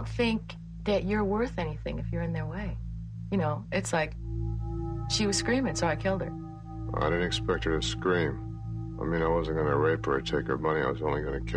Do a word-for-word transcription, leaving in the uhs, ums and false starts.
don't think that you're worth anything if you're in their way. You know, it's like, she was screaming, so I killed her. I didn't expect her to scream. I mean, I wasn't going to rape her or take her money. I was only going to kill her.